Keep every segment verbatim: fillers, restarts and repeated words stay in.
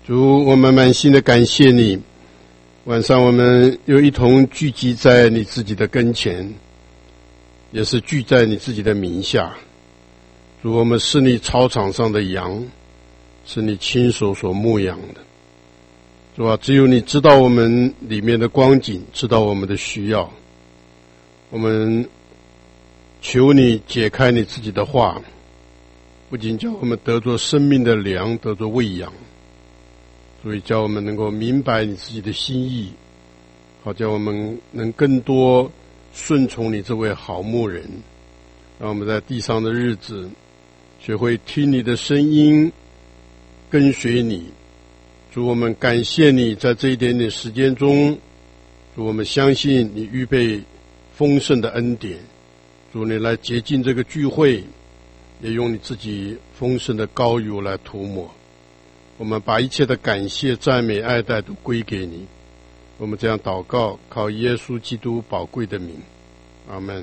主，我们满心的感谢你，晚上我们又一同聚集在你自己的跟前，也是聚在你自己的名下。主，我们是你操场上的羊，是你亲手所牧养的。主啊，只有你知道我们里面的光景，知道我们的需要。我们求你解开你自己的话，不仅叫我们得着生命的粮，得着喂养，所以叫我们能够明白你自己的心意，好叫我们能更多顺从你这位好牧人，让我们在地上的日子学会听你的声音，跟随你。主，我们感谢你在这一点点时间中，主，我们相信你预备丰盛的恩典。主，你来洁净这个聚会，也用你自己丰盛的膏油来涂抹。我们把一切的感谢、赞美、爱戴都归给你。我们这样祷告，靠耶稣基督宝贵的名，阿们。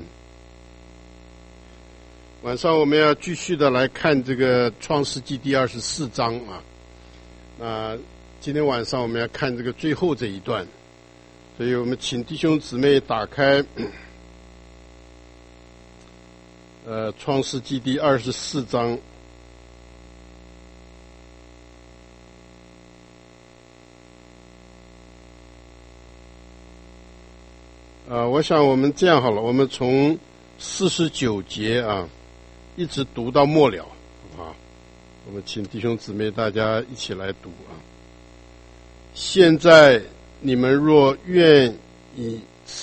晚上我们要继续的来看这个创世纪第二十四章啊。那今天晚上我们要看这个最后这一段，所以我们请弟兄姊妹打开呃创世纪第二十四章。呃，我想我们这样好了，我们从四十九节啊，一直读到末了，好不好？我们请弟兄姊妹大家一起来读啊。现在你们若愿意，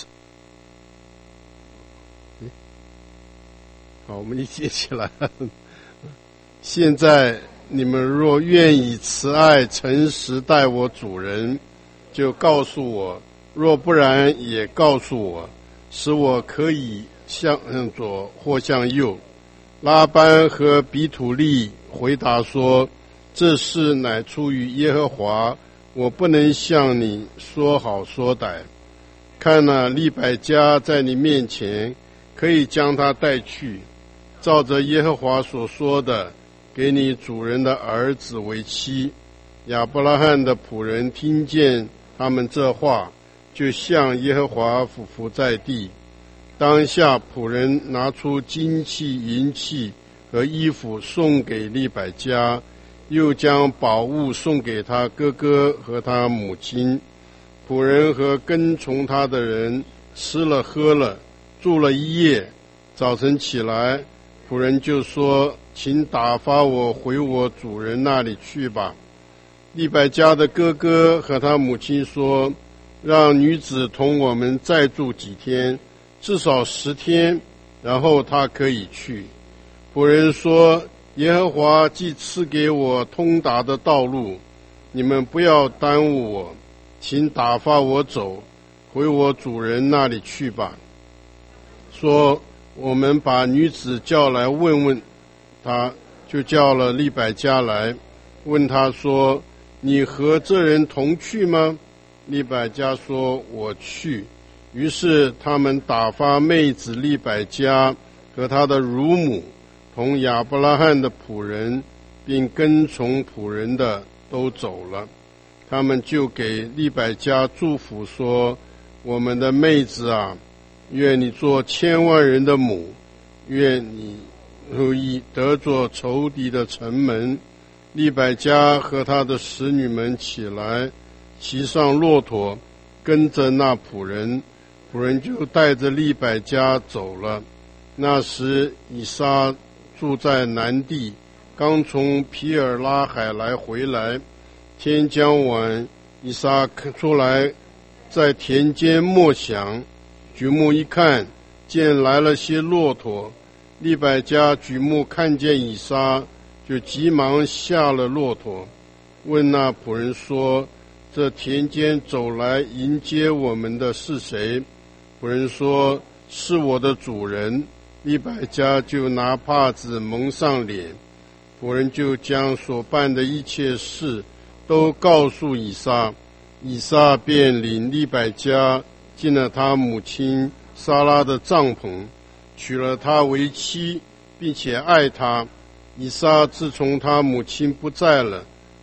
好，我们一起起来。现在你们若愿以慈爱诚实待我主人，就告诉我。若不然，也告诉我，使我可以向左或向右。拉班和比土利回答说：这事乃出于耶和华，我不能向你说好说歹。看哪，利百加在你面前，可以将他带去，照着耶和华所说的，给你主人的儿子为妻。亚伯拉罕的仆人听见他们这话，就向耶和华俯伏在地。当下仆人拿出金器、银器和衣服送给利百加，又将宝物送给他哥哥和他母亲。仆人和跟从他的人吃了喝了，住了一夜。早晨起来，仆人就说：请打发我回我主人那里去吧。利百加的哥哥和他母亲说：让女子同我们再住几天，至少十天，然后她可以去。仆人说：耶和华既赐给我通达的道路，你们不要耽误我，请打发我走，回我主人那里去吧。说：我们把女子叫来问问她，就叫了利百加来，问她说：你和这人同去吗？利百加说：我去。于是他们打发妹子利百加和他的乳母同亚伯拉罕的仆人并跟从仆人的都走了。他们就给利百加祝福说：我们的妹子啊，愿你做千万人的母，愿你如意得做仇敌的城门。利百加和他的使女们起来，骑上骆驼，跟着那仆人，仆人就带着利百加走了。那时以撒住在南地，刚从皮尔拉海来回来。天将晚，以撒出来，在田间默想，举目一看，见来了些骆驼。利百加举目看见以撒，就急忙下了骆驼，问那仆人说：这田间走来迎接我们的是谁？仆人说：是我的主人。利百加就拿帕子蒙上脸，仆人就将所办的一切事都告诉以撒。以撒便领利百加进了他母亲撒拉的帐篷，娶了她为妻，并且爱她。以撒自从他母亲不在了，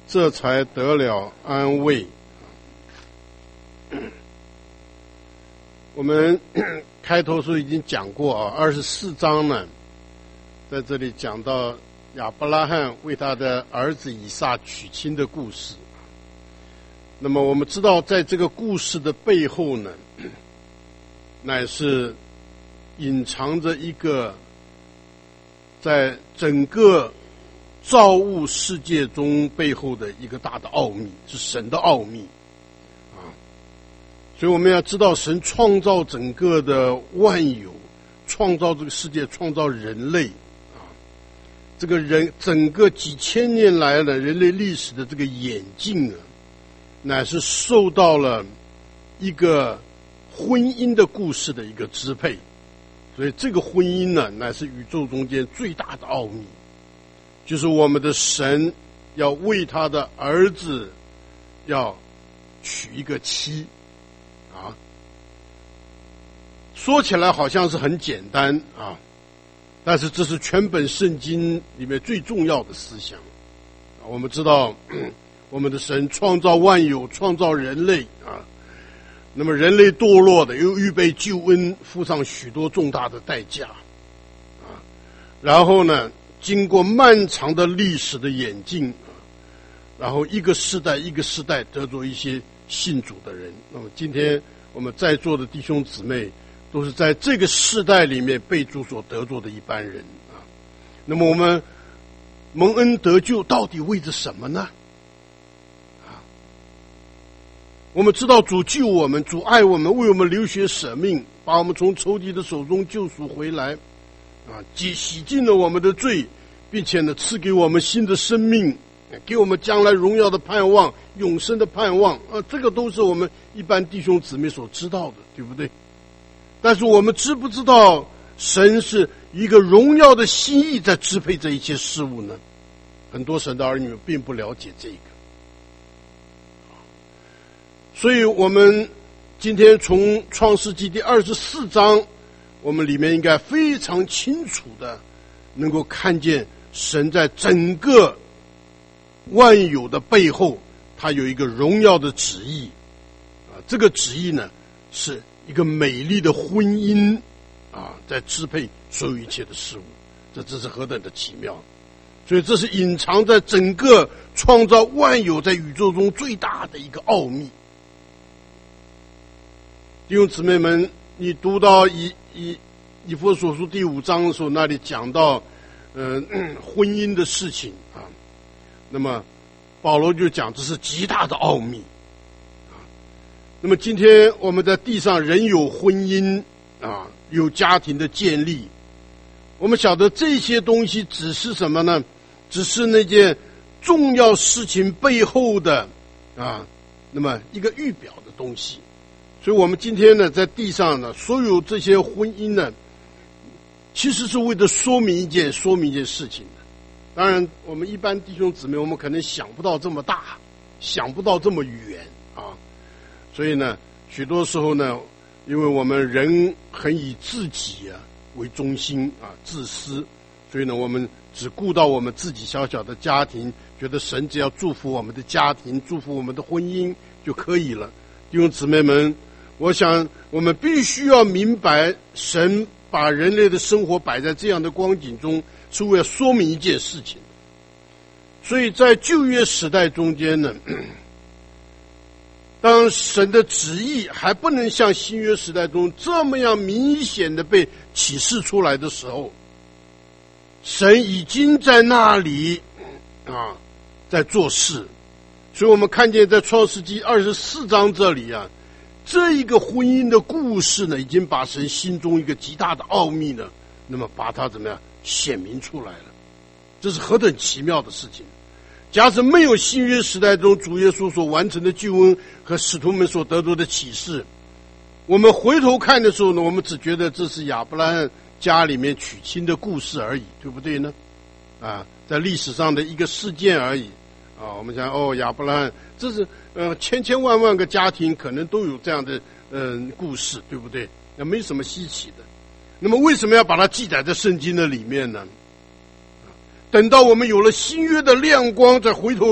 这才得了安慰。我们开头时候已经讲过啊，二十四章呢，在这里讲到亚伯拉罕为他的儿子以撒娶亲的故事。那么我们知道，在这个故事的背后呢，乃是隐藏着一个在整个造物世界中背后的一个大的奥秘，是神的奥秘啊。所以我们要知道，神创造整个的万有，创造这个世界，创造人类啊。这个人整个几千年来的人类历史的这个演进呢，乃是受到了一个婚姻的故事的一个支配。所以这个婚姻呢，乃是宇宙中间最大的奥秘，就是我们的神要为他的儿子要娶一个妻啊。说起来好像是很简单啊，但是这是全本圣经里面最重要的思想。我们知道我们的神创造万有，创造人类啊，那么人类堕落的，又预备救恩，付上许多重大的代价啊。然后呢，经过漫长的历史的演进，然后一个世代一个世代得着一些信主的人。那么今天我们在座的弟兄姊妹，都是在这个世代里面被主所得着的一般人啊。那么我们蒙恩得救到底为着什么呢？我们知道主救我们，主爱我们，为我们流血舍命，把我们从仇敌的手中救赎回来啊，洗洗净了我们的罪，并且呢赐给我们新的生命，给我们将来荣耀的盼望，永生的盼望啊，这个都是我们一般弟兄姊妹所知道的，对不对？但是我们知不知道神是一个荣耀的心意在支配这一切事物呢？很多神的儿女并不了解这个。所以我们今天从创世纪第二十四章，我们里面应该非常清楚的能够看见神在整个万有的背后，他有一个荣耀的旨意啊，这个旨意呢是一个美丽的婚姻啊，在支配所有一切的事物，这这是何等的奇妙！所以这是隐藏在整个创造万有在宇宙中最大的一个奥秘。弟兄姊妹们，你读到以以以弗所书第五章的时候，那里讲到呃婚姻的事情啊，那么保罗就讲这是极大的奥秘啊。那么今天我们在地上人有婚姻啊，有家庭的建立，我们晓得这些东西只是什么呢？只是那件重要事情背后的啊，那么一个预表的东西。所以我们今天呢，在地上呢，所有这些婚姻呢，其实是为了说明一件说明一件事情的。当然我们一般弟兄姊妹，我们可能想不到这么大，想不到这么远啊。所以呢，许多时候呢，因为我们人很以自己啊为中心啊，自私，所以呢，我们只顾到我们自己小小的家庭，觉得神只要祝福我们的家庭，祝福我们的婚姻就可以了。弟兄姊妹们，我想我们必须要明白，神把人类的生活摆在这样的光景中，是为了说明一件事情。所以在旧约时代中间呢，当神的旨意还不能像新约时代中这么样明显的被启示出来的时候，神已经在那里啊在做事。所以我们看见在创世纪二十四章这里啊，这一个婚姻的故事呢，已经把神心中一个极大的奥秘呢，那么把它怎么样显明出来了。这是何等奇妙的事情！假使没有新约时代中主耶稣所完成的救恩和使徒们所得到的启示，我们回头看的时候呢，我们只觉得这是亚伯拉罕家里面娶亲的故事而已，对不对呢？啊，在历史上的一个事件而已。啊，我们讲哦，亚伯拉罕，这是呃千千万万个家庭可能都有这样的嗯、呃、故事，对不对？那没什么稀奇的。那么为什么要把它记载在圣经的里面呢？等到我们有了新约的亮光，再回头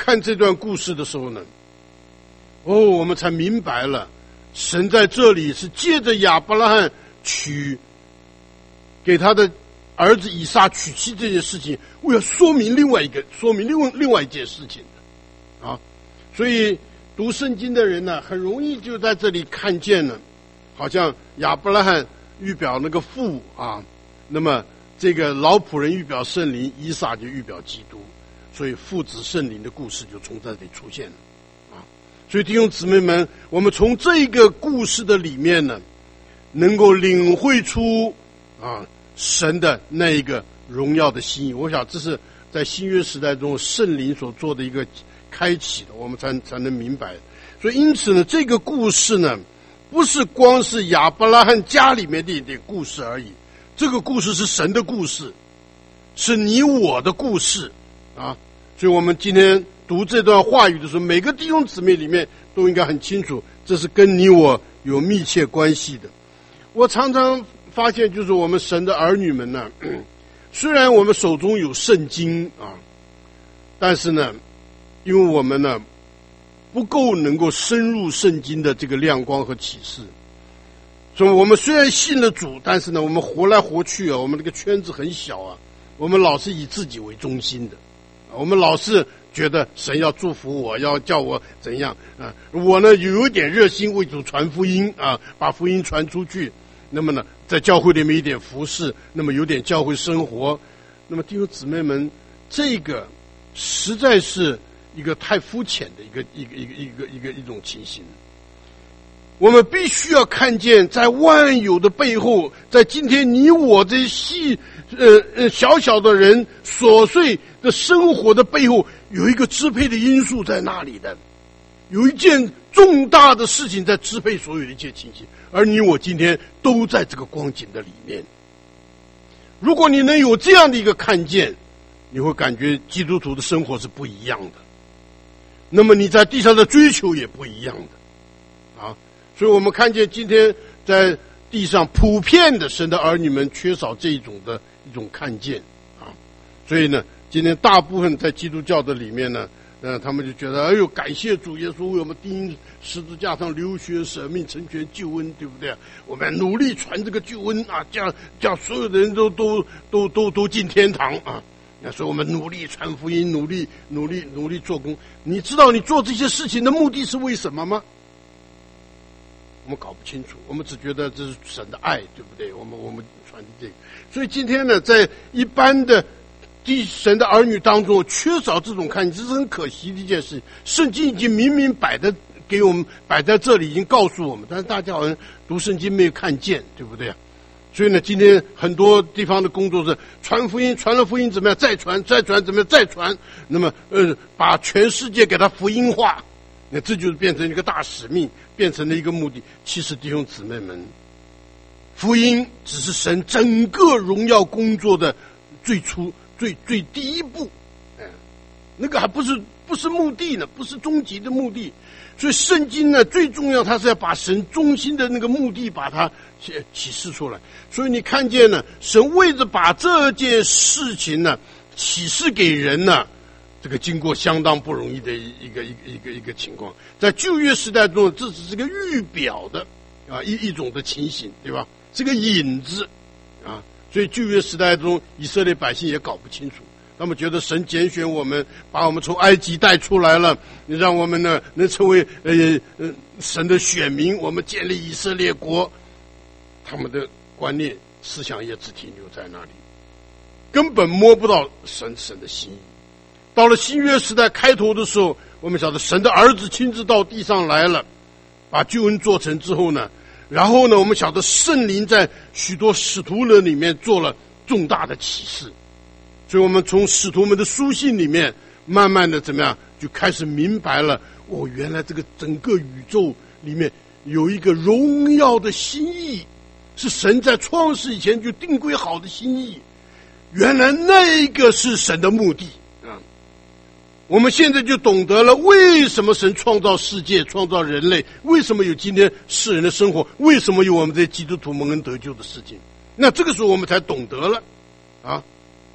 看这段故事的时候呢，哦，我们才明白了，神在这里是借着亚伯拉罕娶给他的儿子以撒娶妻这件事情，为了说明另外一个说明另外另外一件事情的啊。所以读圣经的人呢，很容易就在这里看见了，好像亚伯拉罕预表那个父啊，那么这个老仆人预表圣灵，以撒就预表基督，所以父子圣灵的故事就从这里出现了啊。所以弟兄姊妹们，我们从这个故事的里面呢，能够领会出啊神的那一个荣耀的心意。我想这是在新约时代中圣灵所做的一个开启的，我们才才能明白。所以因此呢，这个故事呢，不是光是亚伯拉罕家里面的一点故事而已，这个故事是神的故事，是你我的故事啊。所以我们今天读这段话语的时候，每个弟兄姊妹里面都应该很清楚，这是跟你我有密切关系的。我常常发现，就是我们神的儿女们呢，虽然我们手中有圣经啊，但是呢，因为我们呢不够能够深入圣经的这个亮光和启示，所以我们虽然信了主，但是呢，我们活来活去啊，我们这个圈子很小啊，我们老是以自己为中心的，我们老是觉得神要祝福我，要叫我怎样啊？我呢有一点热心为主传福音啊，把福音传出去。那么呢，在教会里面一点服侍，那么有点教会生活。那么弟兄姊妹们，这个实在是一个太肤浅的一个一个一个一个一个一种情形。我们必须要看见，在万有的背后，在今天你我这细呃呃小小的人琐碎的生活的背后，有一个支配的因素在那里的，有一件重大的事情在支配所有的一切情形，而你我今天都在这个光景的里面。如果你能有这样的一个看见，你会感觉基督徒的生活是不一样的，那么你在地上的追求也不一样的啊。所以我们看见今天在地上普遍的神的儿女们缺少这一种的一种看见啊。所以呢，今天大部分在基督教的里面呢，呃，他们就觉得，哎呦，感谢主耶稣为我们钉十字架上流血舍命成全救恩，对不对？我们努力传这个救恩啊，这样这样所有的人都都都都都进天堂啊。所以我们努力传福音，努力努力努力做工。你知道你做这些事情的目的是为什么吗？我们搞不清楚，我们只觉得这是神的爱，对不对？我们我们传递这个，所以今天呢，在一般的地神的儿女当中缺少这种看见，这是很可惜的一件事。圣经已经明明摆在给我们摆在这里，已经告诉我们，但是大家好像读圣经没有看见，对不对？所以呢，今天很多地方的工作是传福音，传了福音怎么样？再传，再传怎么样？再传，那么呃，把全世界给它福音化。那这就是变成一个大使命，变成了一个目的。其实弟兄姊妹们，福音只是神整个荣耀工作的最初最最第一步，哎，那个还不是不是目的呢，不是终极的目的。所以圣经呢，最重要，它是要把神中心的那个目的把它启示出来。所以你看见呢，神为着把这件事情呢启示给人呢，这个经过相当不容易的一个一个一个一个情况。在旧约时代中，这只是个预表的啊一一种的情形，对吧？这个影子啊，所以旧约时代中以色列百姓也搞不清楚，他们觉得神拣选我们，把我们从埃及带出来了，让我们呢能成为呃呃神的选民，我们建立以色列国。他们的观念思想也只停留在那里，根本摸不到神神的心意。到了新约时代开头的时候，我们晓得神的儿子亲自到地上来了，把救恩做成之后呢，然后呢，我们晓得圣灵在许多使徒人里面做了重大的启示。所以我们从使徒们的书信里面慢慢的怎么样就开始明白了，哦，原来这个整个宇宙里面有一个荣耀的心意，是神在创世以前就定规好的心意，原来那个是神的目的啊！我们现在就懂得了为什么神创造世界，创造人类，为什么有今天世人的生活，为什么有我们这些基督徒蒙恩得救的事情。那这个时候我们才懂得了啊！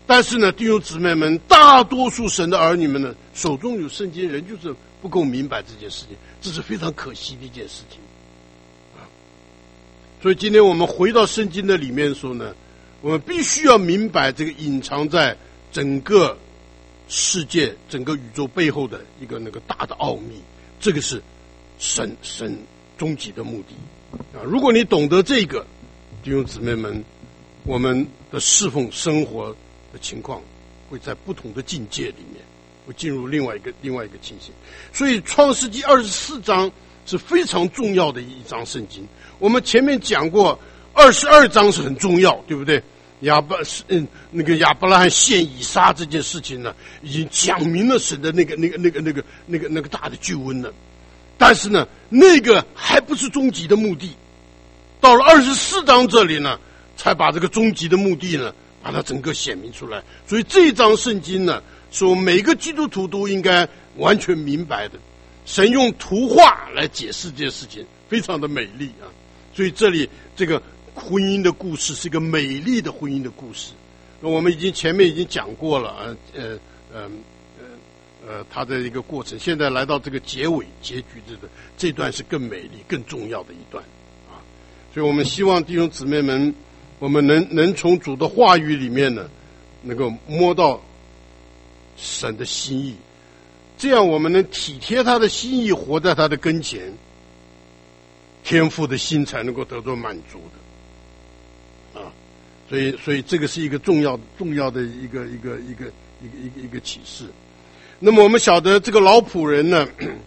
但是呢，弟兄姊妹们，大多数神的儿女们呢，手中有圣经，人就是不够明白这件事情，这是非常可惜的一件事情啊。所以今天我们回到圣经的里面的时候呢，我们必须要明白这个隐藏在整个世界、整个宇宙背后的一个那个大的奥秘，这个是神神终极的目的啊。如果你懂得这个，弟兄姊妹们，我们的侍奉生活的情况会在不同的境界里面，会进入另外一个另外一个情形。所以创世纪二十四章是非常重要的一章圣经。我们前面讲过二十二章是很重要，对不对？亚伯嗯那个亚伯拉罕献以撒这件事情呢，已经讲明了神的那个那个那个那个那个那个大的救恩了。但是呢，那个还不是终极的目的。到了二十四章这里呢，才把这个终极的目的呢，把它整个显明出来。所以这一章圣经呢，是我们每个基督徒都应该完全明白的。神用图画来解释这件事情，非常的美丽啊。所以这里这个婚姻的故事是一个美丽的婚姻的故事。那我们已经前面已经讲过了啊，呃呃呃呃，它的一个过程。现在来到这个结尾结局这个这段是更美丽、更重要的一段啊。所以我们希望弟兄姊妹们，我们能能从主的话语里面呢，能够摸到神的心意，这样我们能体贴他的心意，活在他的跟前，天父的心才能够得到满足的啊。所以所以这个是一个重要重要的一个一个一个一个一个一个启示。那么我们晓得这个老仆人呢，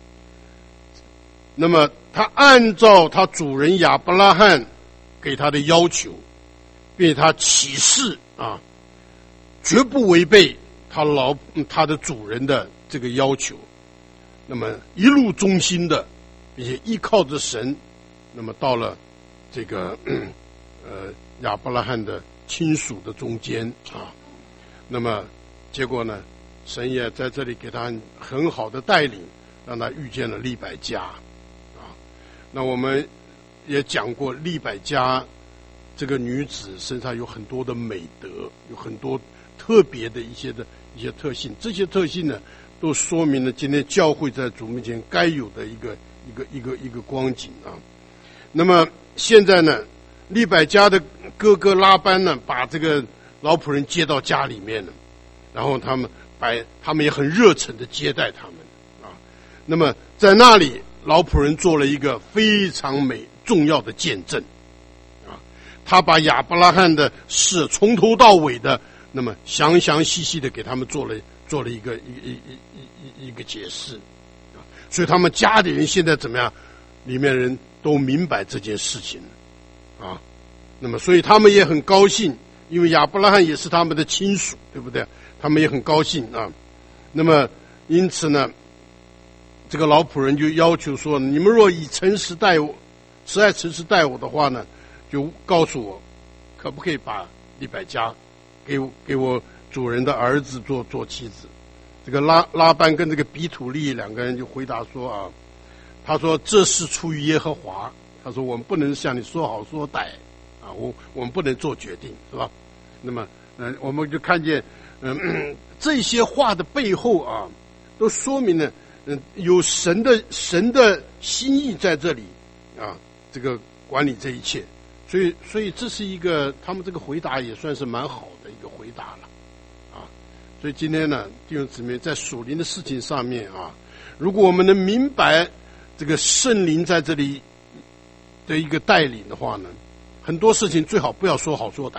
那么他按照他主人亚伯拉罕给他的要求，并且他起誓啊，绝不违背他老他的主人的这个要求，那么一路忠心的，并且依靠着神，那么到了这个呃亚伯拉罕的亲属的中间啊，那么结果呢，神也在这里给他很好的带领，让他遇见了利百加啊。那我们也讲过，利百加这个女子身上有很多的美德，有很多特别的一些的一些特性，这些特性呢，都说明了今天教会在主面前该有的一个一个一个一个光景啊。那么现在呢，利百加的哥哥拉班呢，把这个老仆人接到家里面了，然后他们摆，他们也很热诚的接待他们啊。那么在那里，老仆人做了一个非常美重要的见证啊，他把亚伯拉罕的事从头到尾的，那么详详细细的给他们做了做了一个一一一一一个解释啊。所以他们家里人现在怎么样？里面人都明白这件事情啊。那么所以他们也很高兴，因为亚伯拉罕也是他们的亲属，对不对？他们也很高兴啊。那么因此呢，这个老仆人就要求说，你们若以诚实待我，慈爱诚实待我的话呢，就告诉我可不可以把利百加给我给我主人的儿子做做妻子。这个拉拉班跟这个比土利两个人就回答说啊，他说这是出于耶和华，他说我们不能向你说好说歹啊，我我们不能做决定，是吧？那么嗯、呃，我们就看见嗯、呃、这些话的背后啊，都说明了嗯、呃、有神的神的心意在这里啊，这个管理这一切。所以所以这是一个他们这个回答也算是蛮好的一个回答了啊。所以今天呢，弟兄姊妹，在属灵的事情上面啊，如果我们能明白这个圣灵在这里的一个带领的话呢，很多事情最好不要说好说歹，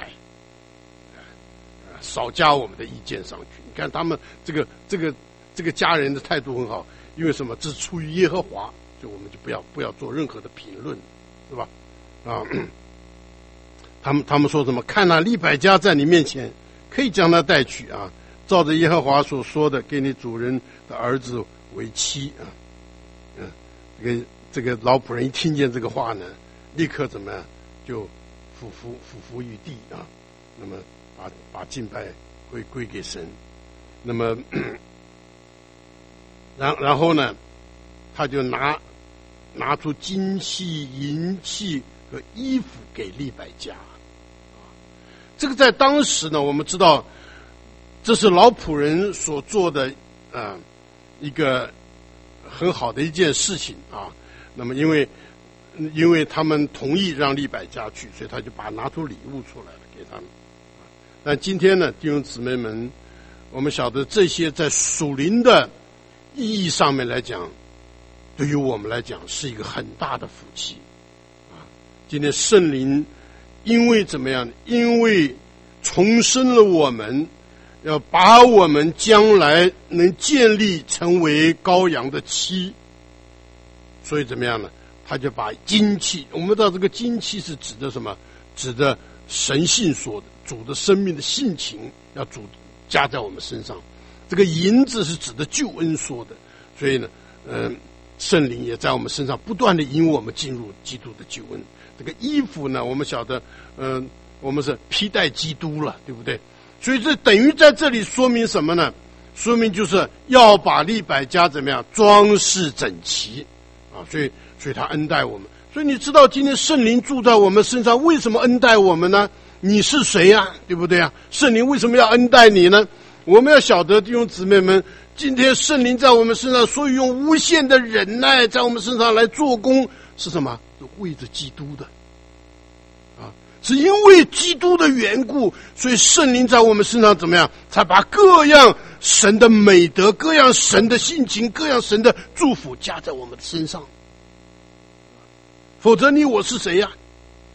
少加我们的意见上去。你看他们这个这个这个家人的态度很好，因为什么？这是出于耶和华，所以我们就不要不要做任何的评论，是吧？啊，他们他们说什么？看那利百加在你面前，可以将他带去啊，照着耶和华所说的，给你主人的儿子为妻啊。嗯，这个这个老仆人一听见这个话呢，立刻怎么样？就俯伏俯伏于地啊，那么把把敬拜归归给神。那么然然后呢，他就拿拿出金器、银器和衣服给利百加。这个在当时呢，我们知道这是老仆人所做的啊、呃、一个很好的一件事情啊。那么因为因为他们同意让利百加去，所以他就把拿出礼物出来了给他们。但今天呢，弟兄姊妹们，我们晓得这些在属灵的意义上面来讲，对于我们来讲是一个很大的福气啊。今天圣灵因为怎么样？因为重生了我们，要把我们将来能建立成为羔羊的妻，所以怎么样呢？他就把精气，我们知道这个精气是指的什么？指的神性说的，主的生命的性情要主加在我们身上。这个银子是指的救恩说的，所以呢，嗯、呃，圣灵也在我们身上不断的引我们进入基督的救恩。这个衣服呢，我们晓得，嗯、呃，我们是披戴基督了，对不对？所以这等于在这里说明什么呢？说明就是要把利百加怎么样装饰整齐啊，所以所以他恩待我们。所以你知道今天圣灵住在我们身上，为什么恩待我们呢？你是谁呀、啊？对不对啊？圣灵为什么要恩待你呢？我们要晓得弟兄姊妹们，今天圣灵在我们身上，所以用无限的忍耐在我们身上来做工，是什么？是为着基督的啊！是因为基督的缘故，所以圣灵在我们身上怎么样？才把各样神的美德、各样神的性情、各样神的祝福加在我们的身上。否则你我是谁呀、啊？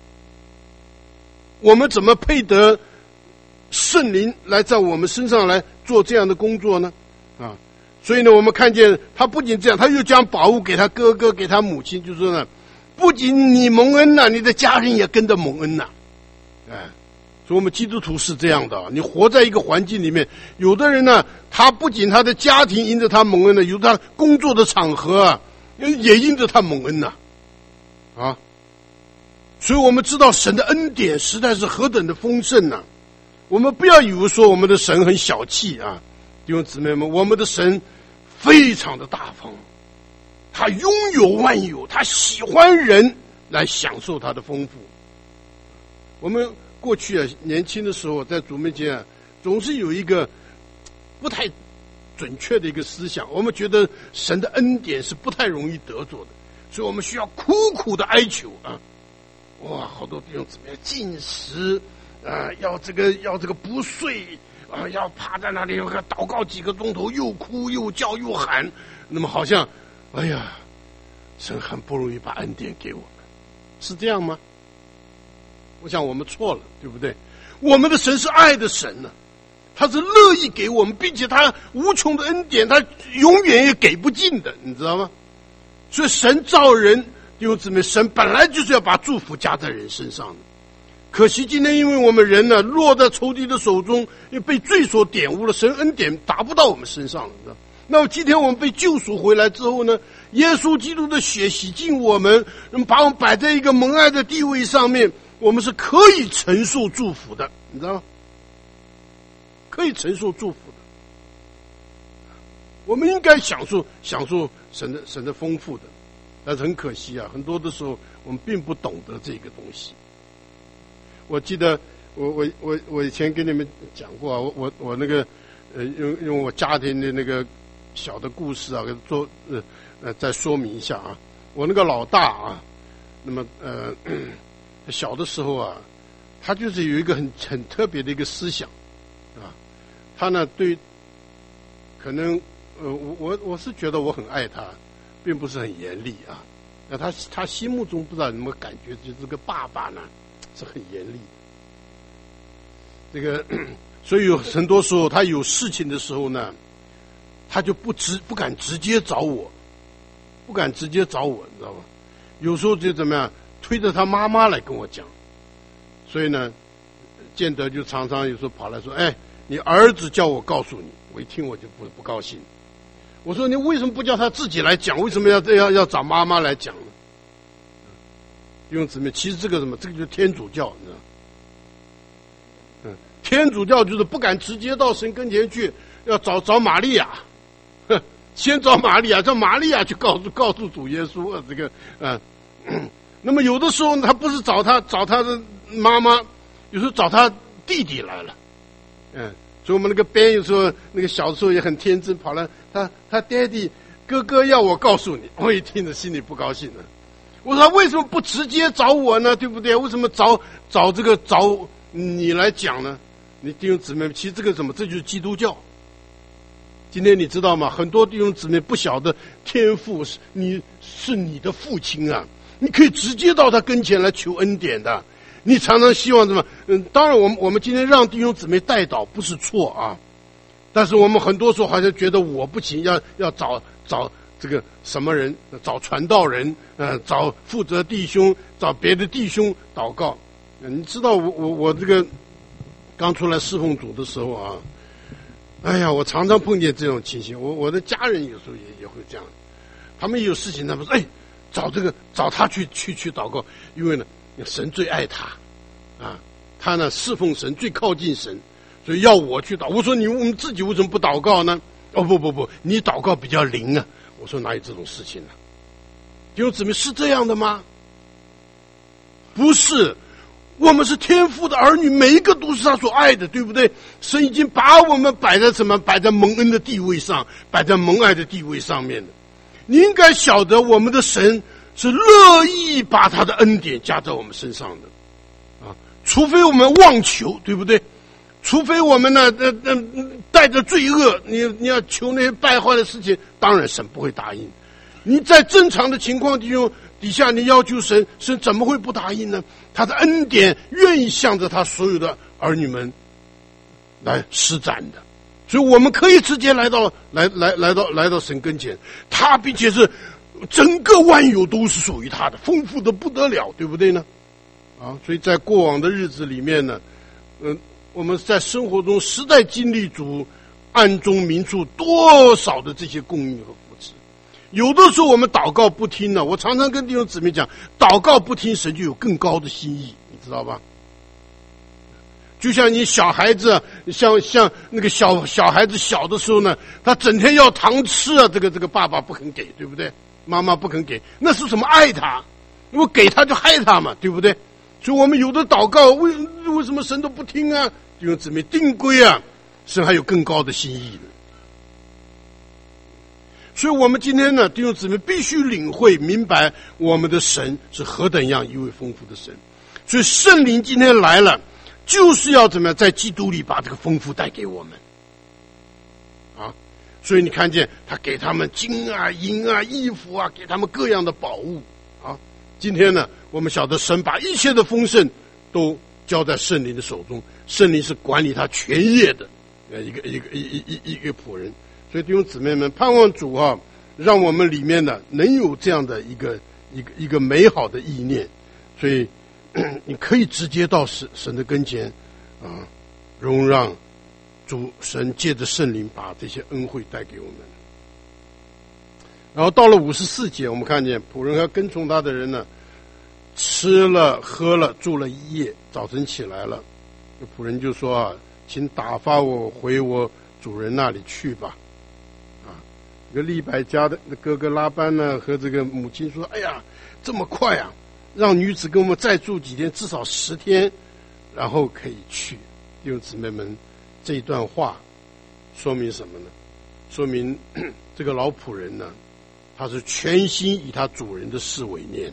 我们怎么配得圣灵来在我们身上来做这样的工作呢？啊，所以呢，我们看见他不仅这样，他又将宝物给他哥哥，给他母亲，就是说呢，不仅你蒙恩呐、啊，你的家人也跟着蒙恩呐、啊，哎，所以我们基督徒是这样的，你活在一个环境里面，有的人呢，他不仅他的家庭因着他蒙恩呢，有他工作的场合啊，也因着他蒙恩呐、啊，啊。所以我们知道神的恩典实在是何等的丰盛啊。我们不要以为说我们的神很小气啊，弟兄姊妹们，我们的神非常的大方，他拥有万有，他喜欢人来享受他的丰富。我们过去啊年轻的时候在主面前啊，总是有一个不太准确的一个思想，我们觉得神的恩典是不太容易得着的，所以我们需要苦苦的哀求啊。哇，好多弟兄姊妹进食啊、呃，要这个要这个不睡啊、呃，要趴在那里祷告几个钟头，又哭又叫又喊，那么好像，哎呀，神很不容易把恩典给我们，是这样吗？我想我们错了，对不对？我们的神是爱的神呢、啊，他是乐意给我们，并且他无穷的恩典，他永远也给不尽的，你知道吗？所以神造人。弟兄姊妹，神本来就是要把祝福加在人身上的，可惜今天因为我们人呢落在仇敌的手中，又被罪所玷污了，神恩典达不到我们身上了。那么今天我们被救赎回来之后呢，耶稣基督的血洗净我们，那么把我们摆在一个蒙爱的地位上面，我们是可以承受祝福的，你知道吗？可以承受祝福的，我们应该享受享受神的神的丰富的。但是很可惜啊，很多的时候我们并不懂得这个东西。我记得我我我我以前跟你们讲过啊，我我我那个呃用用我家庭的那个小的故事啊，做呃呃再说明一下啊。我那个老大啊，那么呃小的时候啊，他就是有一个很很特别的一个思想啊，他呢对可能呃我我我是觉得我很爱他。并不是很严厉啊，那他他心目中不知道有没有感觉，就这个爸爸呢是很严厉的。这个，所以有很多时候他有事情的时候呢，他就不直不敢直接找我，不敢直接找我，你知道吧？有时候就怎么样，推着他妈妈来跟我讲。所以呢，建德就常常有时候跑来说：“哎，你儿子叫我告诉你。”我一听我就不不高兴。我说你为什么不叫他自己来讲？为什么要要要找妈妈来讲呢？弟兄姊妹，其实这个什么，这个就是天主教，你知道？嗯，天主教就是不敢直接到神跟前去，要找找玛利亚，呵，先找玛利亚，叫玛利亚去告诉告诉主耶稣啊，这个啊、嗯。那么有的时候他不是找他找他的妈妈，有时候找他弟弟来了，嗯， 所以我们那个 Ben 有时候那个小时候也很天真，跑来他他爹地哥哥要我告诉你，我一听着心里不高兴了。我说他为什么不直接找我呢？对不对？为什么找找这个找你来讲呢？你弟兄姊妹，其实这个什么，这就是基督教。今天你知道吗？很多弟兄姊妹不晓得天父是你是你的父亲啊，你可以直接到他跟前来求恩典的。你常常希望什么？嗯，当然我们我们今天让弟兄姊妹代祷不是错啊，但是我们很多时候好像觉得我不行，要要找找这个什么人，找传道人，呃，找负责弟兄，找别的弟兄祷告。你知道我我我这个刚出来侍奉主的时候啊，哎呀，我常常碰见这种情形。我我的家人有时候也也会这样，他们有事情，他们说，哎，找这个找他去去去祷告，因为呢，神最爱他，啊，他呢侍奉神最靠近神，所以要我去祷。我说你我们自己为什么不祷告呢？哦不不不，你祷告比较灵啊。我说哪有这种事情呢？弟兄姊妹，是这样的吗？不是。我们是天父的儿女，每一个都是他所爱的，对不对？神已经把我们摆在什么？摆在蒙恩的地位上，摆在蒙爱的地位上面的。你应该晓得，我们的神是乐意把他的恩典加在我们身上的，啊，除非我们妄求，对不对？除非我们呢，呃呃，带着罪恶，你你要求那些败坏的事情，当然神不会答应。你在正常的情况底下，底下你要求神，神怎么会不答应呢？他的恩典愿意向着他所有的儿女们来施展的，所以我们可以直接来到来来来到来到神跟前，他并且是整个万有都是属于他的，丰富的不得了，对不对呢？啊，所以在过往的日子里面呢，嗯、呃，我们在生活中实在经历主暗中明处多少的这些供应和扶持。有的时候我们祷告不听呢，我常常跟弟兄姊妹讲，祷告不听，神就有更高的心意，你知道吧？就像你小孩子，像像那个小小孩子小的时候呢，他整天要糖吃啊，这个这个爸爸不肯给，对不对？妈妈不肯给，那是什么爱他？如果给他就害他嘛，对不对？所以我们有的祷告，为为什么神都不听啊？弟兄姊妹，定规啊，神还有更高的心意的。所以我们今天呢，弟兄姊妹必须领会明白，我们的神是何等样一位丰富的神。所以圣灵今天来了，就是要怎么样在基督里把这个丰富带给我们啊。所以你看见他给他们金啊银啊衣服啊，给他们各样的宝物啊。今天呢，我们晓得神把一切的丰盛都交在圣灵的手中，圣灵是管理他全业的一个一个一一一一个仆人。所以弟兄姊妹们，盼望主啊，让我们里面呢能有这样的一个一个一个美好的意念。所以你可以直接到神神的跟前啊，容让主神借着圣灵把这些恩惠带给我们。然后到了五十四节，我们看见仆人和跟从他的人呢，吃了喝了住了一夜，早晨起来了，仆人就说啊，请打发我回我主人那里去吧。这个利百加的哥哥拉班呢，和这个母亲说：“哎呀，这么快啊！让女子跟我们再住几天，至少十天，然后可以去。”弟兄姊妹们，这一段话说明什么呢？说明这个老仆人呢，他是全心以他主人的事为念。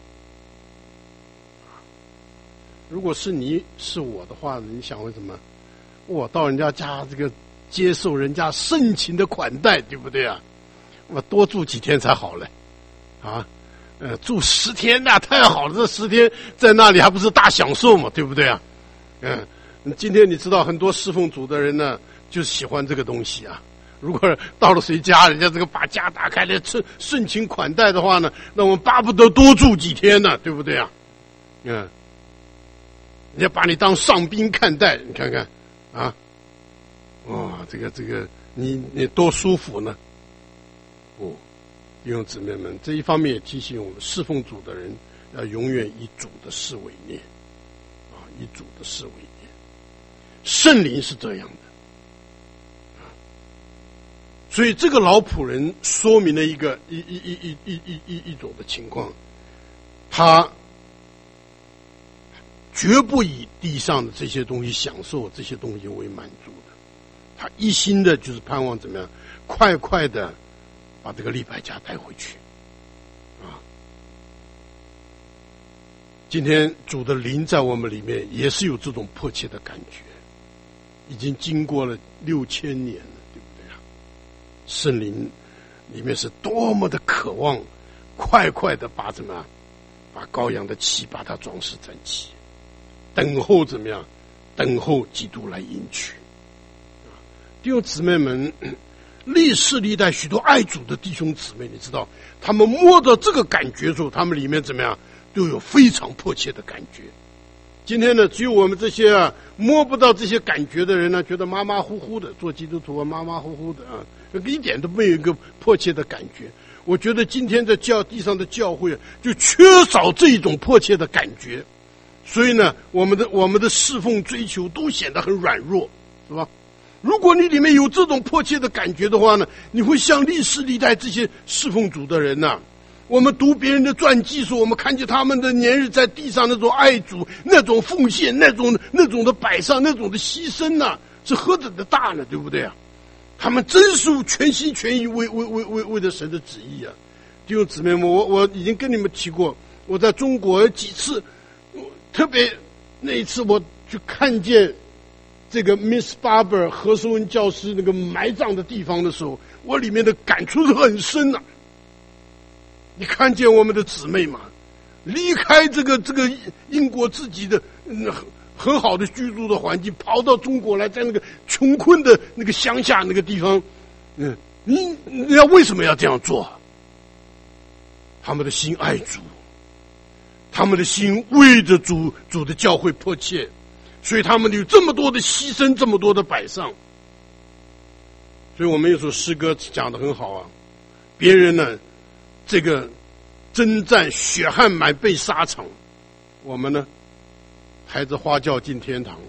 如果是你是我的话，你想为什么？我到人家家这个。接受人家盛情的款待，对不对啊？我多住几天才好嘞，啊，呃，住十天那太好了，这十天在那里还不是大享受嘛，对不对啊？嗯，今天你知道很多侍奉主的人呢，就喜欢这个东西啊。如果到了谁家，人家这个把家打开来盛盛情款待的话呢，那我们巴不得多住几天呢，对不对啊？嗯，人家把你当上宾看待，你看看啊。哇、哦，这个这个，你你多舒服呢！哦，弟兄姊妹们，这一方面也提醒我们，侍奉主的人要永远以主的事为念，啊，以主的事为念。圣灵是这样的，啊，所以这个老仆人说明了一个一一一一一一一一种的情况，他绝不以地上的这些东西享受这些东西为满足的。 他一心的就是盼望怎么样，快快的把这个利百加带回去啊！今天主的灵在我们里面也是有这种迫切的感觉，已经经过了六千年了，对不对啊？圣灵里面是多么的渴望，快快的把怎么样，把羔羊的旗把它装饰整齐，等候怎么样？等候基督来迎娶。弟兄姊妹们，历世历代许多爱主的弟兄姊妹，你知道，他们摸到这个感觉的时候，他们里面怎么样，都有非常迫切的感觉。今天呢，只有我们这些啊摸不到这些感觉的人呢，觉得马马虎虎的，做基督徒啊马马虎虎的啊，一点都没有一个迫切的感觉。我觉得今天在教地上的教会就缺少这一种迫切的感觉，所以呢，我们的我们的侍奉追求都显得很软弱，是吧？如果你里面有这种迫切的感觉的话呢，你会像历世历代这些侍奉主的人呐、啊。我们读别人的传记时，我们看见他们的年日在地上那种爱主、那种奉献、那种那种的摆上、那种的牺牲呐、啊，是何等的大呢？对不对啊？他们真是全心全意为为为为为着神的旨意啊！弟兄姊妹们，我我已经跟你们提过，我在中国有几次，特别那一次我去看见这个 Miss Barber 何寿文教师那个埋葬的地方的时候，我里面的感触是很深呐、啊。你看见我们的姊妹嘛，离开这个这个英国自己的嗯很好的居住的环境，跑到中国来，在那个穷困的那个乡下那个地方，嗯，你你要为什么要这样做？他们的心爱主，他们的心为着主主的教会迫切，所以他们有这么多的牺牲，这么多的摆上。所以我们有首诗歌讲得很好啊，别人呢这个征战血汗满被沙场，我们呢抬着花轿进天堂。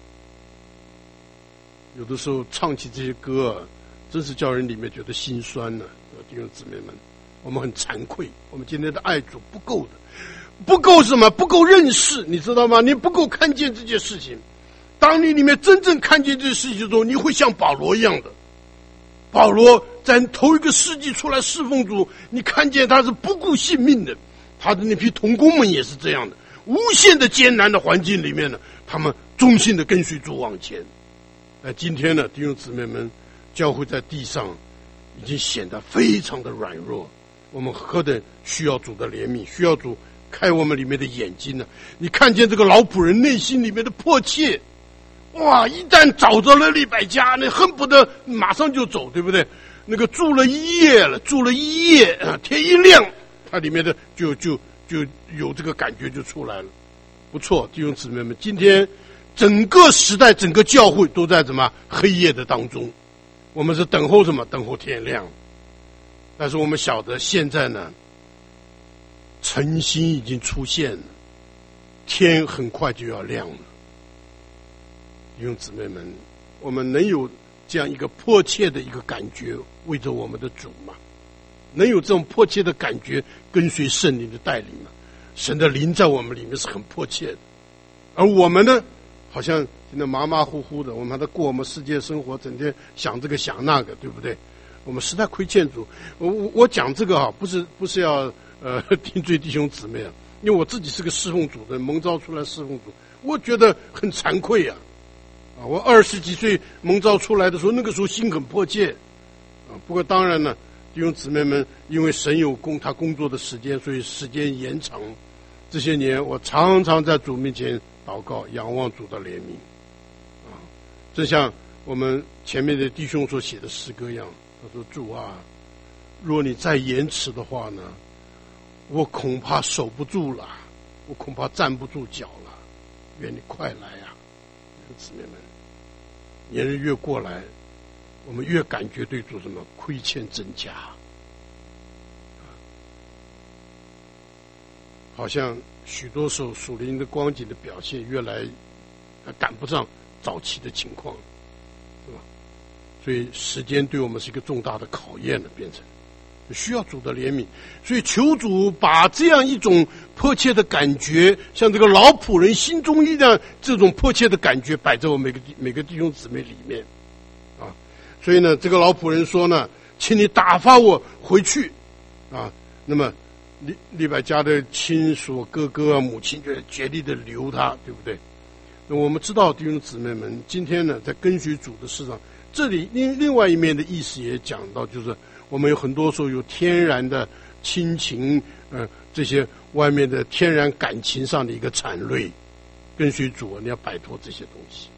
有的时候唱起这些歌啊，真是叫人里面觉得心酸呢、啊。弟兄姊妹们，我们很惭愧，我们今天的爱主不够的，不够什么？不够认识，你知道吗？你不够看见这件事情。当你里面真正看见这件事情的时候，你会像保罗一样的。保罗在头一个世纪出来侍奉主，你看见他是不顾性命的，他的那批同工们也是这样的，无限的艰难的环境里面呢，他们忠心的跟随主往前。那今天呢，弟兄姊妹们，教会在地上已经显得非常的软弱，我们何等需要主的怜悯，需要主开我们里面的眼睛呢？你看见这个老仆人内心里面的迫切。哇！一旦找着了利百加，那恨不得马上就走，对不对？那个住了一夜了，住了一夜啊，天一亮，它里面的就就就有这个感觉就出来了。不错，弟兄姊妹们，今天整个时代、整个教会都在什么黑夜的当中，我们是等候什么？等候天亮。但是我们晓得，现在呢，晨星已经出现了，天很快就要亮了。弟兄姊妹们，我们能有这样一个迫切的一个感觉为着我们的主吗？能有这种迫切的感觉跟随圣灵的带领吗？神的灵在我们里面是很迫切的，而我们呢，好像现在马马虎虎的，我们还在过我们世界生活，整天想这个想那个，对不对？我们实在亏欠主。我我我讲这个啊，不是不是要呃定罪弟兄姊妹啊，因为我自己是个侍奉主的，蒙召出来侍奉主，我觉得很惭愧啊。啊，我二十几岁蒙召出来的时候，那个时候心很迫切，啊，不过当然呢，弟兄姊妹们，因为神有工他工作的时间，所以时间延长。这些年，我常常在主面前祷告，仰望主的怜悯，啊，正像我们前面的弟兄所写的诗歌一样，他说：“主啊，若你再延迟的话呢，我恐怕守不住了，我恐怕站不住脚了，愿你快来啊！”姊妹们，年日越过来，我们越感觉对主什么亏欠增加，好像许多时候属灵的光景的表现越来赶不上早期的情况，是吧？所以时间对我们是一个重大的考验了，变成需要主的怜悯。所以求主把这样一种迫切的感觉，像这个老仆人心中一样这种迫切的感觉摆在我们每个每个弟兄姊妹里面， 啊。所以呢，这个老仆人说呢，请你打发我回去啊。那么利利百加的亲属哥哥啊母亲就竭力的留他，对不对？那我们知道弟兄姊妹们，今天呢在跟随主的事上，这里另另外一面的意思也讲到，就是我们有很多时候有天然的亲情，呃这些外面的天然感情上的一个产类，跟随主你要摆脱这些东西。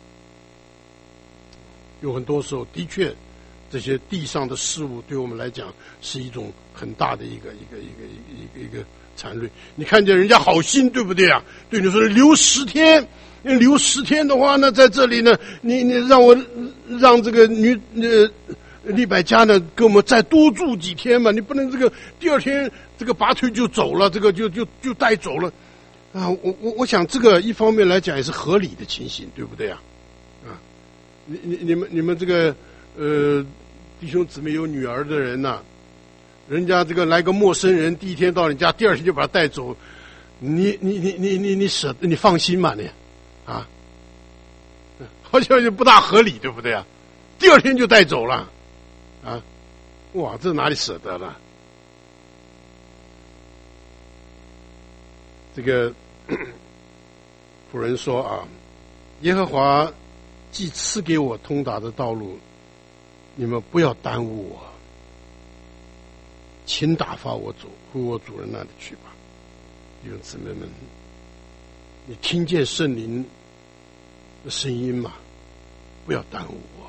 有很多时候的确这些地上的事物对我们来讲是一种很大的一个一个一个一个一个一个产类。你看见人家好心，对不对啊？对你说留十天，留十天的话呢，在这里呢，你你让我让这个女呃利百加呢给我们再多住几天嘛，你不能这个第二天这个拔腿就走了，这个就就就带走了啊！我我我想这个一方面来讲也是合理的情形，对不对啊？啊，你你你们你们这个呃弟兄姊妹有女儿的人呐、啊，人家这个来个陌生人，第一天到你家，第二天就把他带走，你你你你你你舍你放心嘛你啊？好像就不大合理，对不对啊？第二天就带走了。啊，哇，这哪里舍得了？这个仆人说啊，耶和华既赐给我通达的道路，你们不要耽误我，请打发我走，回我主人那里去吧。弟兄姊妹们，你听见圣灵的声音吗？不要耽误我。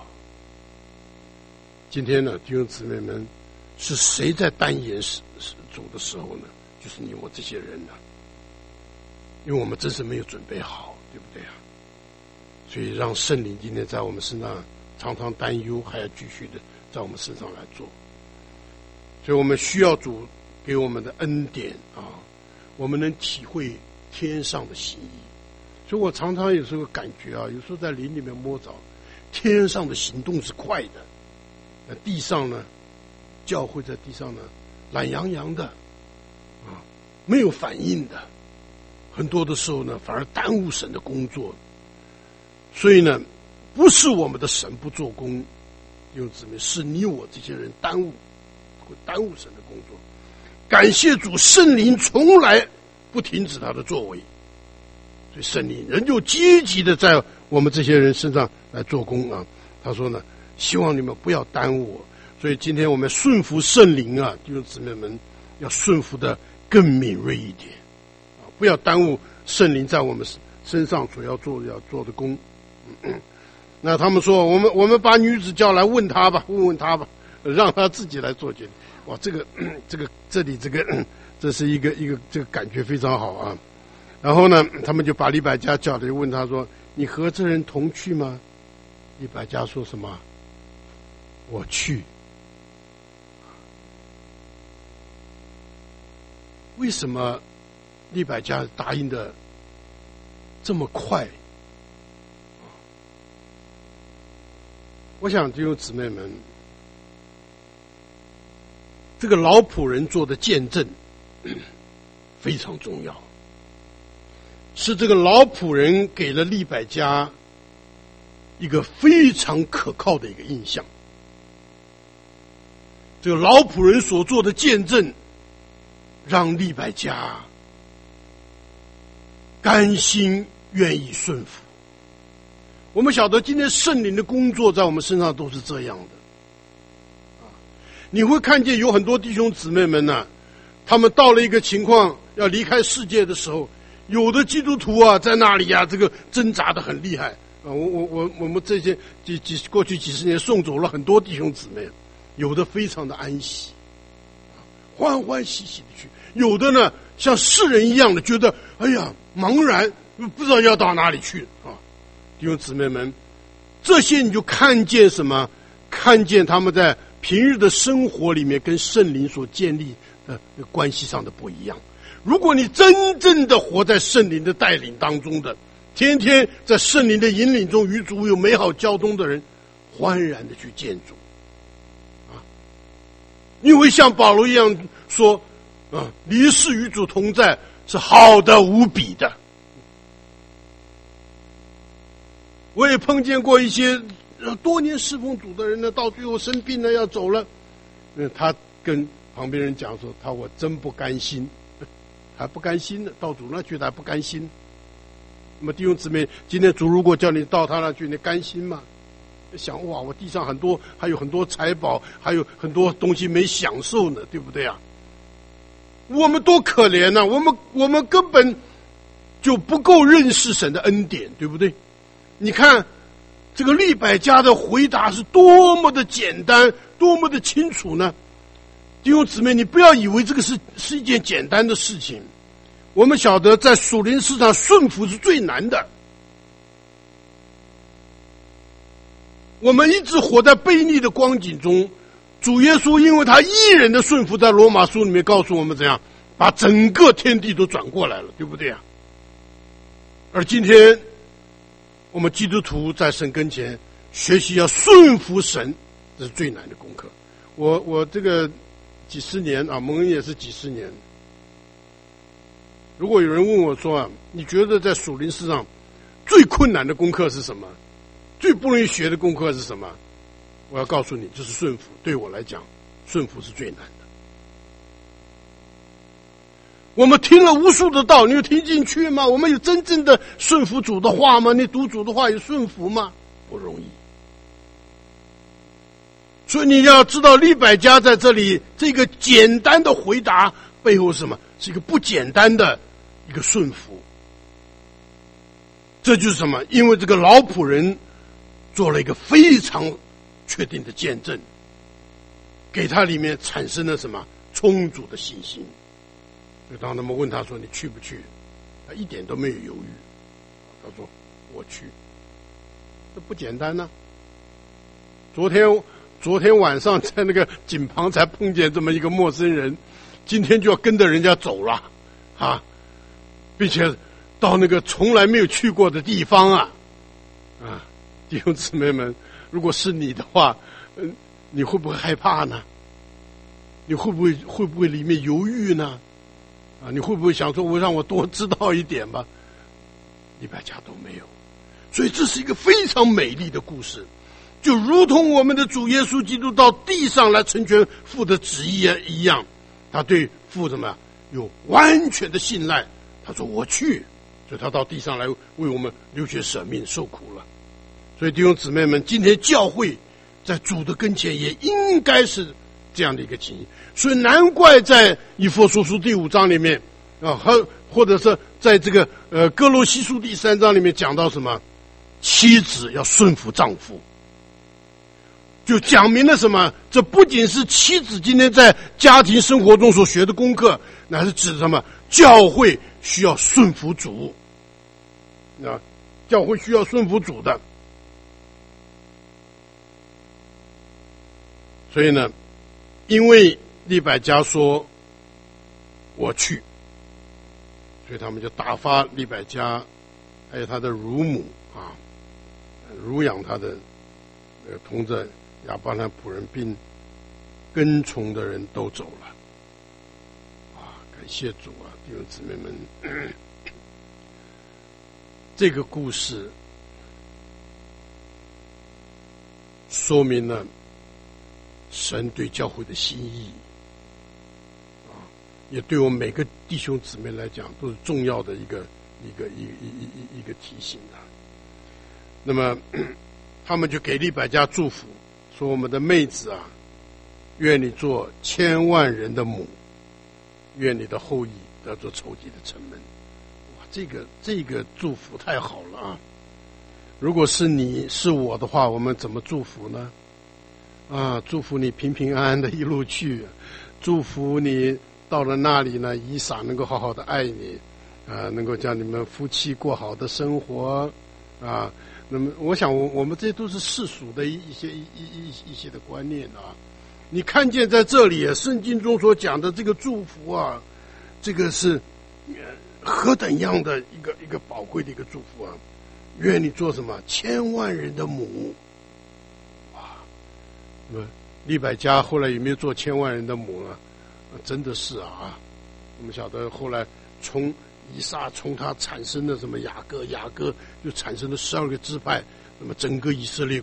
今天呢，弟兄姊妹们，是谁在单言主的时候呢？就是你我这些人呢、啊，因为我们真是没有准备好，对不对啊？所以让圣灵今天在我们身上常常担忧，还要继续的在我们身上来做。所以我们需要主给我们的恩典啊，我们能体会天上的心意。所以我常常有时候感觉啊，有时候在林里面摸着，天上的行动是快的。那地上呢，教会在地上呢懒洋洋的啊，没有反应的，很多的时候呢反而耽误神的工作。所以呢，不是我们的神不做工，弟兄姊妹，是你我这些人耽误，会耽误神的工作。感谢主，圣灵从来不停止他的作为，所以圣灵仍旧积极的在我们这些人身上来做工啊。他说呢，希望你们不要耽误我，所以今天我们顺服圣灵啊，弟兄姊妹们要顺服的更敏锐一点啊，不要耽误圣灵在我们身上所要做要做的工。嗯、那他们说，我们我们把女子叫来问他吧，问问他吧，让他自己来做决定。哇，这个这个这里这个这是一个一个这个感觉非常好啊。然后呢，他们就把利百加叫来，问他说：“你和这人同去吗？”利百加说什么？我去。为什么利百加答应的这么快？我想弟兄姊妹们，这个老仆人做的见证非常重要，是这个老仆人给了利百加一个非常可靠的一个印象。这个老仆人所做的见证，让利百加甘心愿意顺服。我们晓得今天圣灵的工作在我们身上都是这样的啊！你会看见有很多弟兄姊妹们呢、啊，他们到了一个情况要离开世界的时候，有的基督徒啊在那里啊这个挣扎的很厉害啊！我我我我们这些几几过去几十年送走了很多弟兄姊妹，有的非常的安息，欢欢喜喜的去；有的呢像世人一样的觉得哎呀茫然，不知道要到哪里去啊！弟兄姊妹们，这些你就看见什么？看见他们在平日的生活里面跟圣灵所建立的关系上的不一样。如果你真正的活在圣灵的带领当中的，天天在圣灵的引领中与主有美好交通的人，欢然的去见主啊！你会像保罗一样说啊，离世与主同在是好的无比的。我也碰见过一些多年侍奉主的人呢，到最后生病了要走了，嗯，他跟旁边人讲说：“他我真不甘心，还不甘心呢，到主那去他还不甘心。”那么弟兄姊妹，今天主如果叫你到他那去，你甘心吗？想哇，我地上很多还有很多财宝，还有很多东西没享受呢，对不对啊？我们多可怜呐、啊！我们我们根本就不够认识神的恩典，对不对？你看这个利百加的回答是多么的简单，多么的清楚呢？弟兄姊妹，你不要以为这个是是一件简单的事情。我们晓得，在属灵市场顺服是最难的。我们一直活在悖逆的光景中，主耶稣因为他一人的顺服，在罗马书里面告诉我们怎样把整个天地都转过来了，对不对啊？而今天我们基督徒在神跟前学习要顺服神，这是最难的功课。我我这个几十年啊，蒙恩也是几十年。如果有人问我说啊，你觉得在属灵事上最困难的功课是什么？最不容易学的功课是什么？我要告诉你，就是顺服。对我来讲，顺服是最难的。我们听了无数的道，你有听进去吗？我们有真正的顺服主的话吗？你读主的话有顺服吗？不容易。所以你要知道，利百加在这里这个简单的回答背后是什么？是一个不简单的一个顺服。这就是什么？因为这个老仆人做了一个非常确定的见证，给他里面产生了什么充足的信心。就当他们问他说：“你去不去？”他一点都没有犹豫，他说：“我去。”这不简单呢、啊。昨天昨天晚上在那个井旁才碰见这么一个陌生人，今天就要跟着人家走了啊，并且到那个从来没有去过的地方啊啊！弟兄姊妹们，如果是你的话，嗯，你会不会害怕呢？你会不会会不会里面犹豫呢？啊，你会不会想说，我让我多知道一点吧？利百加都没有，所以这是一个非常美丽的故事，就如同我们的主耶稣基督到地上来成全父的旨意一样，他对父怎么有完全的信赖。他说我去，所以他到地上来为我们流血舍命受苦了。所以弟兄姊妹们，今天教会在主的跟前也应该是这样的一个情形。所以难怪在以弗所书第五章里面啊，和或者是在这个呃哥罗西书第三章里面讲到什么，妻子要顺服丈夫，就讲明了什么？这不仅是妻子今天在家庭生活中所学的功课，乃是指什么？教会需要顺服主啊，教会需要顺服主的。所以呢，因为利百加说我去，所以他们就打发利百加还有他的乳母啊，乳养他的呃同着亚伯兰仆人并跟从的人都走了啊！感谢主啊，弟兄姊妹们，咳咳这个故事说明了神对教会的心意啊，也对我们每个弟兄姊妹来讲都是重要的一个一个一一一一个提醒啊。那么他们就给利百加祝福，说我们的妹子啊，愿你做千万人的母，愿你的后裔得做仇敌的城门。哇，这个这个祝福太好了啊！如果是你是我的话，我们怎么祝福呢？啊，祝福你平平安安的一路去，祝福你到了那里呢，以撒能够好好的爱你，啊，能够将你们夫妻过好的生活，啊，那么我想我我们这都是世俗的一些一一一一些的观念啊。你看见在这里圣经中所讲的这个祝福啊，这个是何等样的一个一个宝贵的一个祝福啊！愿你做什么千万人的母。那么利百加后来有没有做千万人的母呢？真的是啊！我们晓得后来从以撒从他产生的什么雅各，雅各又产生了十二个支派，那么整个以色列国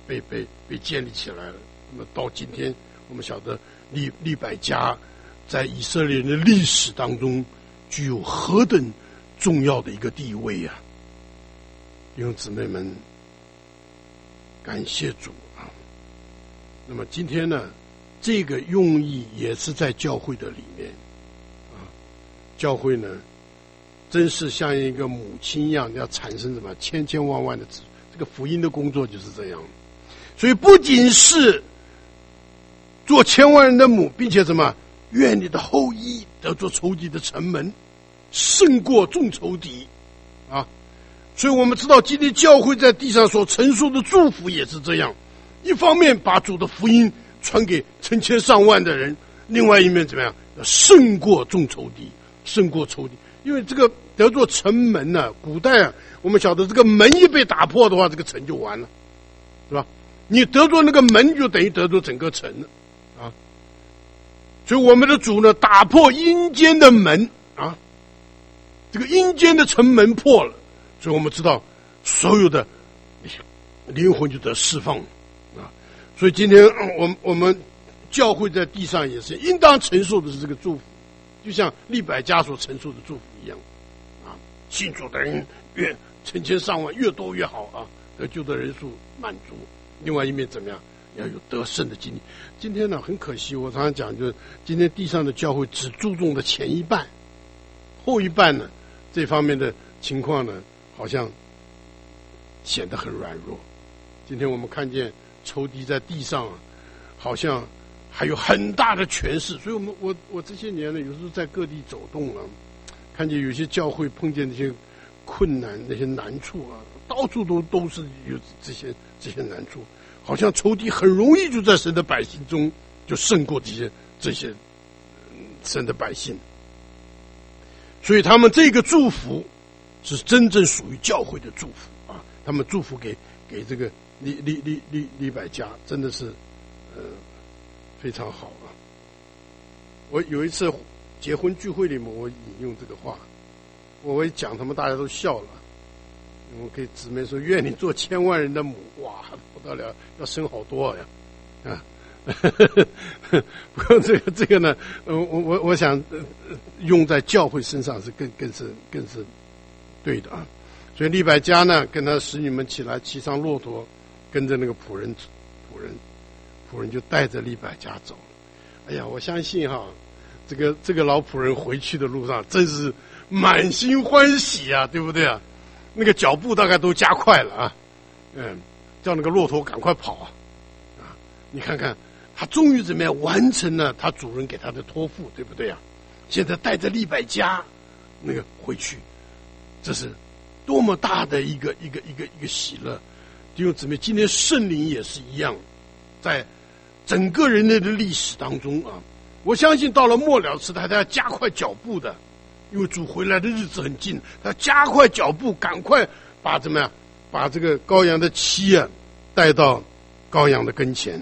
被被被建立起来了。那么到今天，我们晓得利利百加在以色列人的历史当中具有何等重要的一个地位啊！弟兄姊妹们，感谢主啊！那么今天呢，这个用意也是在教会的里面啊，教会呢，真是像一个母亲一样，要产生什么千千万万的子，这个福音的工作就是这样。所以不仅是做千万人的母，并且什么，愿你的后裔得做仇敌的城门，胜过众仇敌啊！所以我们知道，今天教会在地上所陈述的祝福也是这样：一方面把主的福音传给成千上万的人，另外一面怎么样？要胜过众仇敌，胜过仇敌。因为这个得做城门呢、啊，古代啊，我们晓得这个门一被打破的话，这个城就完了，是吧？你得做那个门，就等于得做整个城了啊！所以我们的主呢，打破阴间的门啊，这个阴间的城门破了，所以我们知道所有的灵魂就得释放啊！所以今天我们我们教会在地上也是应当承受的是这个祝福，就像利百加所承受的祝福一样啊！信主的人越成千上万，越多越好啊！得救的人数满足。另外一面怎么样？要有得胜的经历。今天呢，很可惜，我常常讲，就是今天地上的教会只注重的前一半，后一半呢，这方面的情况呢，好像显得很软弱。今天我们看见仇敌在地上，好像还有很大的权势，所以我们我我这些年呢，有时候在各地走动啊，看见有些教会碰见那些困难、那些难处啊，到处都都是有这些这些难处。好像仇敌很容易就在神的百姓中就胜过这些这些神的百姓，所以他们这个祝福是真正属于教会的祝福啊！他们祝福给给这个利利利利利百加，真的是呃非常好啊！我有一次结婚聚会里面，我引用这个话，我一讲，他们大家都笑了。我给姊妹说：“愿你做千万人的母，哇，不得了，要生好多呀！”啊，不过这个这个呢，呃，我我我想、呃、用在教会身上是更更是更是对的啊。所以利百加呢，跟他使女们起来，骑上骆驼，跟着那个仆人仆人仆人就带着利百加走。哎呀，我相信哈，这个这个老仆人回去的路上真是满心欢喜啊，对不对啊？那个脚步大概都加快了啊，嗯，叫那个骆驼赶快跑啊，啊，你看看他终于怎么样完成了他主人给他的托付，对不对啊？现在带着利百加那个回去，这是多么大的一个一个一个一个喜乐！弟兄姊妹，今天圣灵也是一样，在整个人类的历史当中啊，我相信到了末了时代，他要加快脚步的。因为主回来的日子很近，他加快脚步，赶快把怎么样，把这个羔羊的妻啊带到羔羊的跟前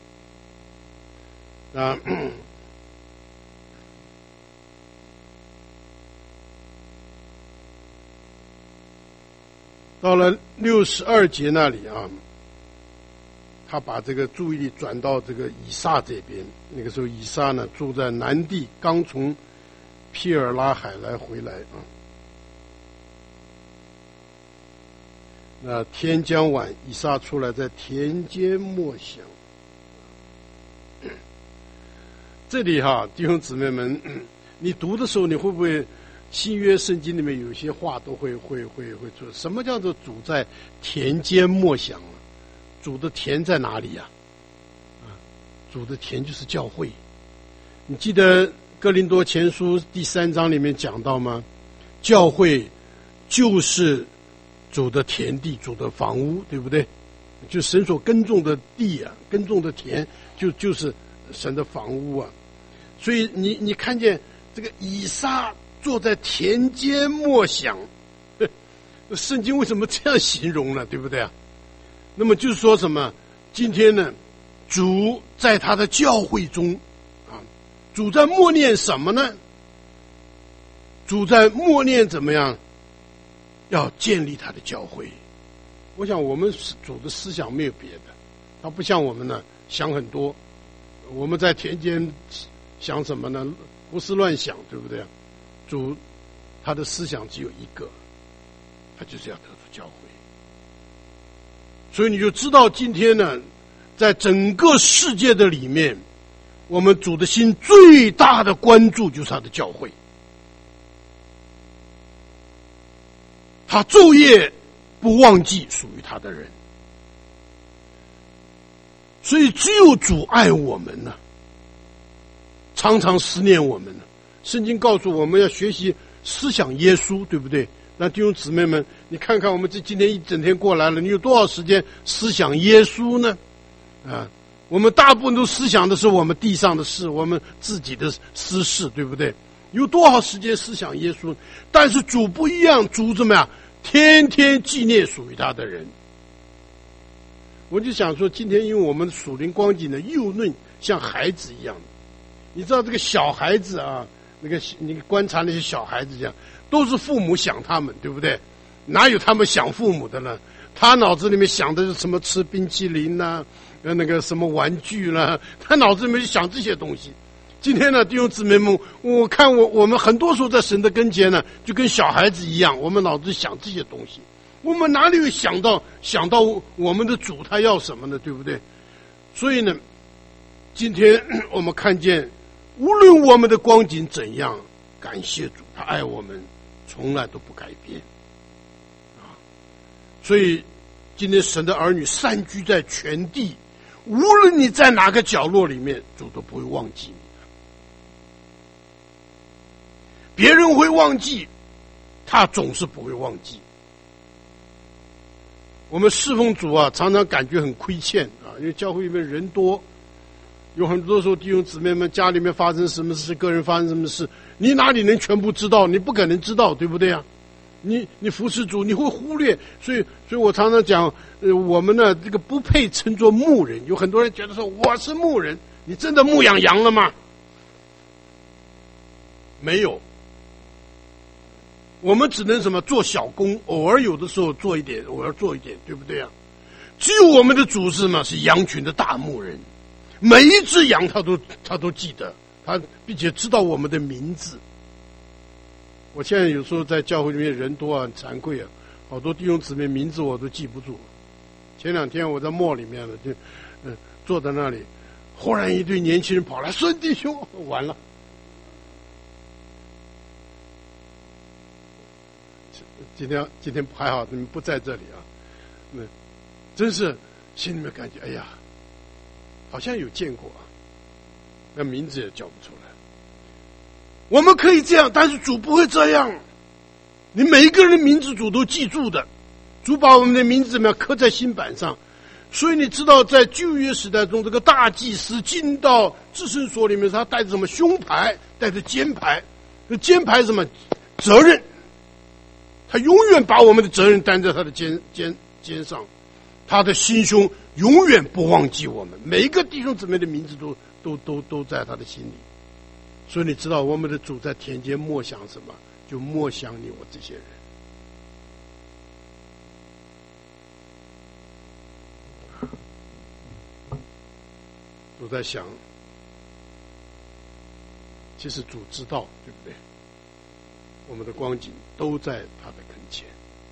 啊啊！到了六十二节那里啊，他把这个注意力转到这个以撒这边。那个时候以撒呢住在南地，刚从皮尔拉海来回来啊，那天将晚，以撒出来在田间默想。这里哈，弟兄姊妹们，你读的时候，你会不会新约圣经里面有些话都会会会会做？什么叫做主在田间默想啊？主的田在哪里呀？啊，主的田就是教会。你记得哥林多前书第三章里面讲到吗？教会就是主的田地，主的房屋，对不对？就神所耕种的地啊，耕种的田，就就是神的房屋啊。所以你你看见这个以撒坐在田间默想，圣经为什么这样形容呢？对不对啊？那么就是说什么？今天呢，主在他的教会中。主在默念什么呢？主在默念怎么样？要建立他的教会。我想我们主的思想没有别的， 他不像我们呢想很多，我们在田间想什么呢？胡思乱想，对不对？主他的思想只有一个，他就是要得着教会。所以你就知道今天呢，在整个世界的里面，我们主的心最大的关注就是他的教会。他昼夜不忘记属于他的人，所以只有主爱我们呢，常常思念我们呢。圣经告诉我们要学习思想耶稣，对不对？那弟兄姊妹们，你看看我们这今天一整天过来了，你有多少时间思想耶稣呢？啊，我们大部分都思想的是我们地上的事，我们自己的私事，对不对？有多少时间思想耶稣？但是主不一样，主怎么样？天天纪念属于他的人。我就想说，今天因为我们属灵光景的幼嫩像孩子一样，你知道这个小孩子啊，那个你观察那些小孩子这样，都是父母想他们，对不对？哪有他们想父母的呢？他脑子里面想的是什么吃冰淇淋呐、啊，那个什么玩具啦、啊，他脑子里面就想这些东西。今天呢，弟兄姊妹们，我看我我们很多时候在神的跟前呢，就跟小孩子一样，我们脑子想这些东西，我们哪里有想到想到我们的主他要什么呢？对不对？所以呢，今天我们看见，无论我们的光景怎样，感谢主，他爱我们，从来都不改变啊！所以今天神的儿女散居在全地，无论你在哪个角落里面，主都不会忘记你。别人会忘记，他总是不会忘记。我们侍奉主啊，常常感觉很亏欠啊，因为教会里面人多，有很多时候弟兄姊妹们家里面发生什么事，个人发生什么事，你哪里能全部知道？你不可能知道，对不对啊？你你服侍主，你会忽略，所以所以我常常讲，呃，我们呢这个不配称作牧人。有很多人觉得说我是牧人，你真的牧养羊了吗？没有。我们只能什么做小工，偶尔有的时候做一点，偶尔做一点，对不对啊？只有我们的主是嘛，是羊群的大牧人，每一只羊他都他都记得，他并且知道我们的名字。我现在有时候在教会里面人多啊，很惭愧啊，好多弟兄姊妹名字我都记不住。前两天我在末里面了，就嗯、呃、坐在那里，忽然一堆年轻人跑来，孙弟兄，完了。今天今天还好，你们不在这里啊，那真是心里面感觉，哎呀，好像有见过啊，那名字也叫不出来。我们可以这样，但是主不会这样。你每一个人的名字主都记住的，主把我们的名字怎么样刻在心板上。所以你知道，在旧约时代中，这个大祭司进到至圣所里面，他带着什么胸牌，带着肩牌，这肩牌是什么责任？他永远把我们的责任担在他的肩肩肩上，他的心胸永远不忘记我们，每一个弟兄姊妹的名字都都都都在他的心里。所以你知道，我们的主在田间默想什么？就默想你我这些人。主在想，其实主知道，对不对？我们的光景都在他的跟前，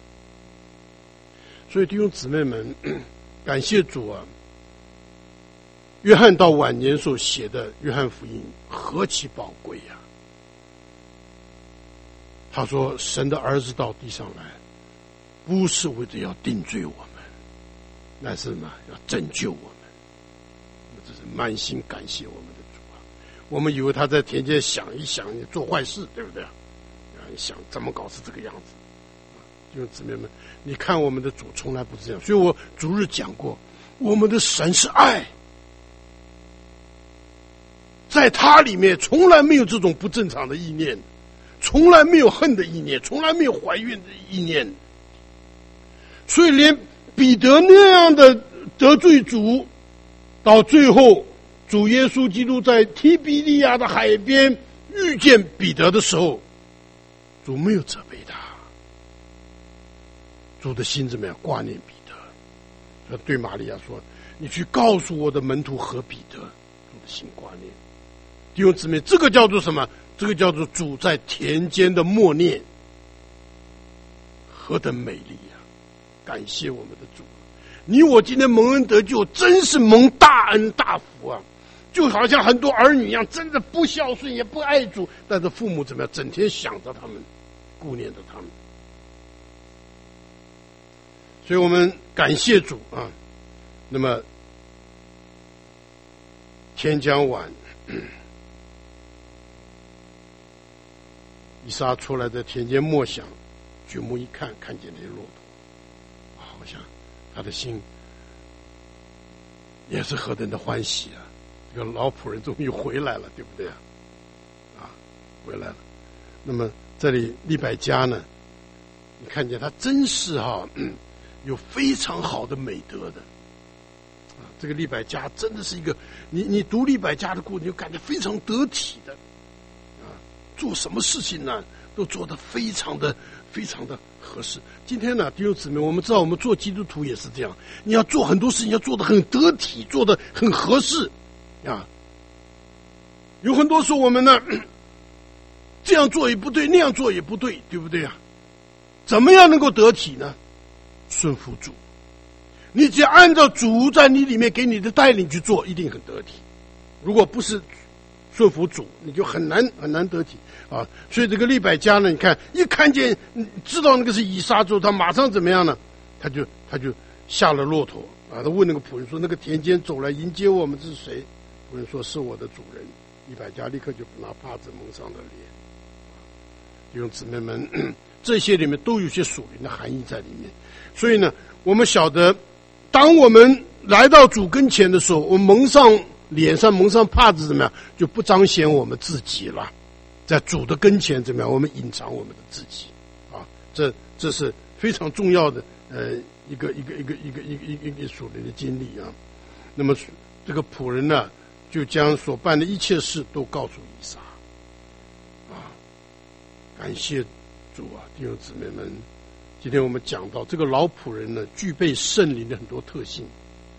所以弟兄姊妹们，感谢主啊！约翰到晚年所写的《约翰福音》何其宝贵呀、啊！他说：“神的儿子到地上来，不是为了要定罪我们，乃是什么？要拯救我们。”这是满心感谢我们的主啊！我们以为他在田间想一想，做坏事，对不对啊？想怎么搞是这个样子，弟兄姊妹们，你看我们的主从来不是这样。所以我逐日讲过，我们的神是爱，在他里面从来没有这种不正常的意念，从来没有恨的意念，从来没有怀孕的意念。所以连彼得那样的得罪主，到最后主耶稣基督在提比利亚的海边遇见彼得的时候，主没有责备他，主的心怎么样挂念彼得？对玛利亚说：“ 你去告诉我的门徒和彼得，主的心挂念。弟兄姊妹，这个叫做什么？这个叫做主在田间的默念，何等美丽啊！感谢我们的主，你我今天蒙恩得救，真是蒙大恩大福啊！就好像很多儿女一样，真的不孝顺也不爱主，但是父母怎么样，整天想着他们，顾念着他们。所以我们感谢主啊。那么天将晚，以撒出来在田间默想，举目一看，看见那些骆驼，啊，我想他的心也是何等的欢喜啊！这个老仆人终于回来了，对不对啊？啊，回来了。那么这里利百加呢，你看见他真是哈、啊嗯，有非常好的美德的啊。这个利百加真的是一个，你你读利百加的故事，你就感觉非常得体的啊，做什么事情呢，都做得非常的非常的合适。今天呢，弟兄姊妹，我们知道我们做基督徒也是这样，你要做很多事情要做得很得体，做得很合适。啊，有很多时候我们呢，这样做也不对，那样做也不对，对不对啊？怎么样能够得体呢？顺服主，你只要按照主在你里面给你的带领去做，一定很得体。如果不是顺服主，你就很难很难得体啊。所以这个利百加呢，你看一看见知道那个是以撒之后，他马上怎么样呢？他就他就下了骆驼啊，他问那个仆人说：“那个田间走来迎接我们是谁？”仆人说：“是我的主人。”利百加立刻就拿帕子蒙上了脸。弟兄姊妹们，这些里面都有些属灵的含义在里面。所以呢，我们晓得，当我们来到主跟前的时候，我们蒙上脸上蒙上帕子怎么样，就不彰显我们自己了。在主的跟前怎么样，我们隐藏我们的自己啊，这这是非常重要的呃一个一个一个一个一个一个一个属灵的经历啊。那么这个仆人呢，就将所办的一切事都告诉以撒啊。感谢主啊，弟兄姊妹们，今天我们讲到这个老仆人呢，具备圣灵的很多特性。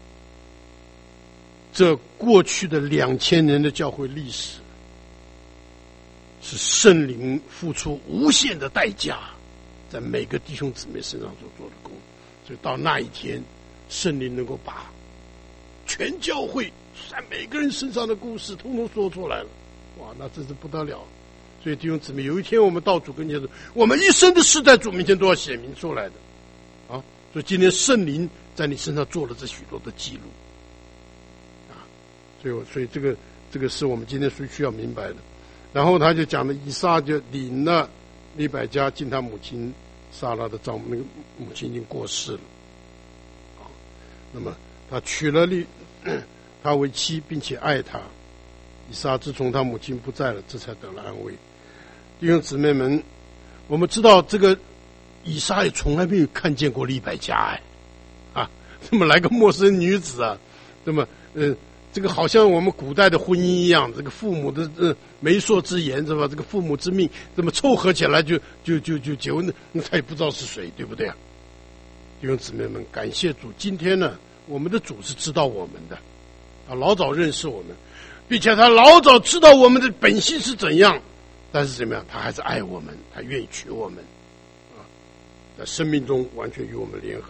这过去的两千年的教会历史，是圣灵付出无限的代价，在每个弟兄姊妹身上所做的工。所以到那一天，圣灵能够把全教会在每个人身上的故事通通说出来了，哇，那真是不得了。所以弟兄姊妹，有一天我们到主跟前的时候，我们一生的事在主面前都要写明出来的啊。所以今天圣灵在你身上做了这许多的记录啊。所以所以这个这个是我们今天所需要明白的。然后他就讲了，以撒就领了利百加进他母亲撒拉的丈夫，那个母亲已经过世了啊。那么他娶了利他为妻，并且爱他。以撒自从他母亲不在了，这才得了安慰。弟兄姊妹们，我们知道这个以撒也从来没有看见过利百加哎，啊，这么来个陌生女子啊，那么呃，这个好像我们古代的婚姻一样，这个父母的呃媒妁之言是吧？这个父母之命，这么凑合起来就就就就结婚，那他也不知道是谁，对不对啊？弟兄姊妹们，感谢主，今天呢，我们的主是知道我们的，啊，老早认识我们，并且他老早知道我们的本性是怎样，但是怎么样，他还是爱我们，他愿意娶我们，啊，在生命中完全与我们联合。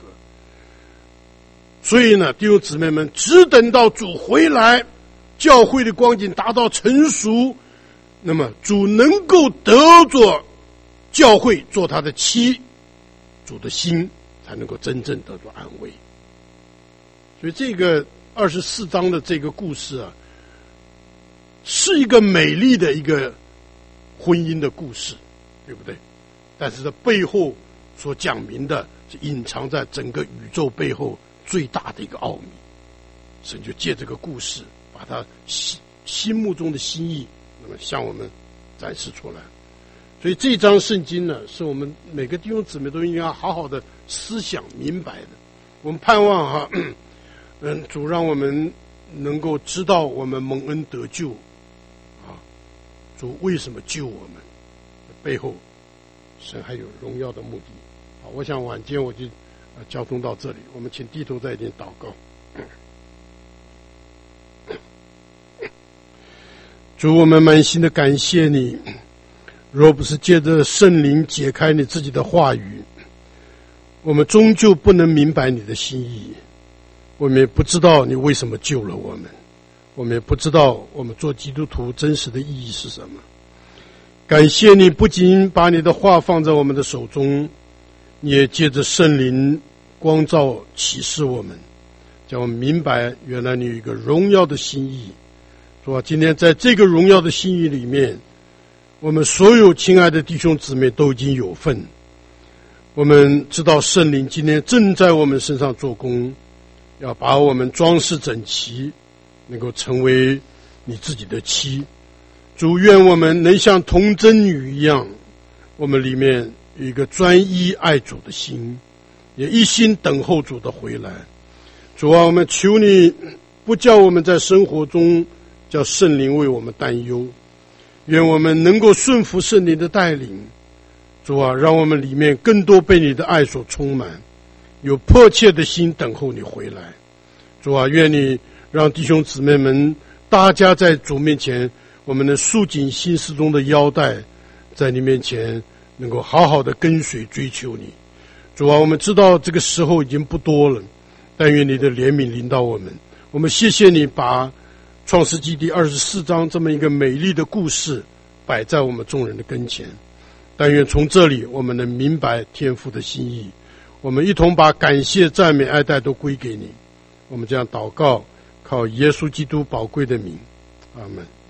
所以呢，弟兄姊妹们，只等到主回来，教会的光景达到成熟，那么主能够得着教会做他的妻，主的心才能够真正得到安慰。所以这个二十四章的这个故事啊，是一个美丽的一个婚姻的故事，对不对？但是这背后所讲明的，是隐藏在整个宇宙背后最大的一个奥秘。神就借这个故事，把他心心目中的心意，那么向我们展示出来。所以这章圣经呢，是我们每个弟兄姊妹都应该好好的思想明白的。我们盼望哈，嗯，主让我们能够知道我们蒙恩得救啊，主为什么救我们，背后神还有荣耀的目的。好，我想晚间我就呃交通到这里，我们请低头再一点祷告。 主，我们满心的感谢你，若不是借着圣灵解开你自己的话语，我们终究不能明白你的心意，我们也不知道你为什么救了我们，我们也不知道我们做基督徒真实的意义是什么。感谢你不仅把你的话放在我们的手中，你也借着圣灵光照启示我们，叫我们明白原来你有一个荣耀的心意。主啊，今天在这个荣耀的心意里面，我们所有亲爱的弟兄姊妹都已经有份。我们知道圣灵今天正在我们身上做工，要把我们装饰整齐，能够成为你自己的妻。主，愿我们能像童贞女一样，我们里面有一个专一爱主的心，也一心等候主的回来。主啊，我们求你不叫我们在生活中叫圣灵为我们担忧，愿我们能够顺服圣灵的带领。主啊，让我们里面更多被你的爱所充满，有迫切的心等候你回来。主啊，愿你让弟兄姊妹们大家在主面前，我们能束紧心思中的腰带，在你面前能够好好的跟随追求你。主啊，我们知道这个时候已经不多了，但愿你的怜悯临到我们。我们谢谢你把创世纪第二十四章这么一个美丽的故事摆在我们众人的跟前，但愿从这里我们能明白天父的心意。我们一同把感谢、赞美、爱戴都归给你。我们这样祷告，靠耶稣基督宝贵的名，阿们。